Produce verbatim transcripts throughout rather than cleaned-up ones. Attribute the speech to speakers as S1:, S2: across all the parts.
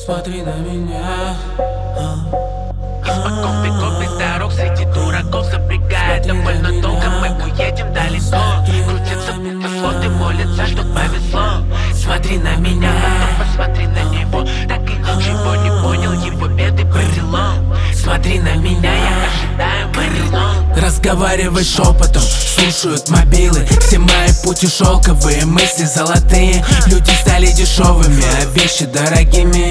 S1: Смотри на меня.
S2: Испокон веков дорог среди дураков запрягает. Довольно долго мы уедем далеко. Крутятся птицеслоты, молятся, что повезло. Смотри на меня, потом посмотри на него. Так и ничего не понял, его беды перелом. Смотри на меня, я ожидаю Марилон.
S1: Разговаривай шепотом, слушают мобилы. Все мои пути шелковые, мысли золотые. Люди стали дешевыми, а вещи дорогими.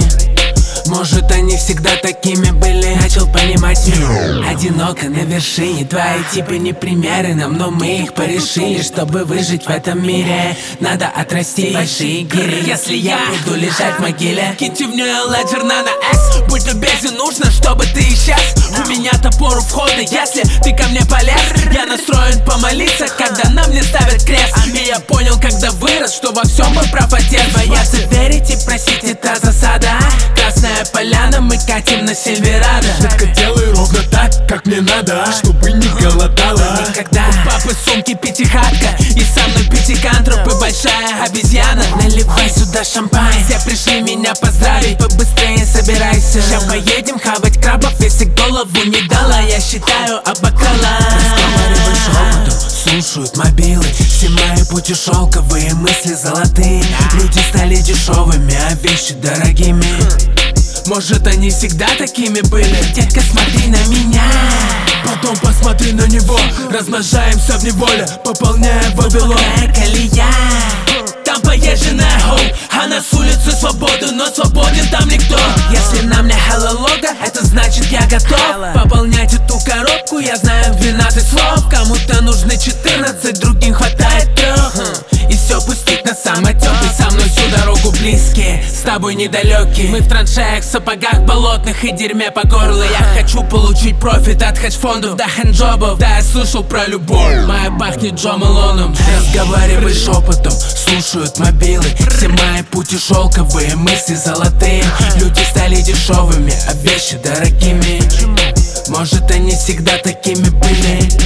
S1: Может, они всегда такими были. Начал понимать мир. Одиноко на вершине. Твои типы не примеры нам, но мы их порешили. Чтобы выжить в этом мире, надо отрасти большие гири. Если я буду лежать в могиле, киньте в нее леджер на X. Будь любезен, нужно, чтобы ты исчез. У меня топор у входа, если ты ко мне полез. Я настроен помолиться, когда на мне ставят крест. И я понял, когда вырос, что во всем мой прав отец. Бояться верить и просить — это засада. Красная поляна, мы катим на Сильверадо.
S3: Детка, делай ровно так, как мне надо, чтобы не голодала
S1: Никогда. У папы сумки пятихатка, и со мной пятикантроп и большая обезьяна. Наливай сюда шампань, все пришли меня поздравить. Побыстрее собирайся, сейчас поедем хавать крабов. Если голову не дала, я считаю обокала. Разговаривай шепотом, слушают мобилы. Все мои пути шелковые, мысли золотые. Люди стали дешевыми, а вещи дорогими. Может, они всегда такими были. Детка, смотри на меня,
S3: потом посмотри на него. Размножаемся в неволе, пополняя Вавилон.
S1: колея, там поезженная хоу, а на с улицы свободы, но свободен там никто. Если на мне hello лого, это значит я готов пополнять эту коробку. Я знаю двенадцать слов, кому-то нужны четырнадцать, другим хватает трех. И все пустить на самотек, и со мной всю дорогу близкие, с тобой недалекие. Мы в траншеях, сапогах болотных и дерьме по горло. Я хочу получить профит от хедж-фондов до хэнджобов. Да, я слышал про любовь, моя пахнет Джо Малоном. Разговаривай шепотом, слушают мобилы. Все мои пути шелковые, мысли золотые. Люди стали дешевыми, а вещи дорогими. Может, они всегда такими были.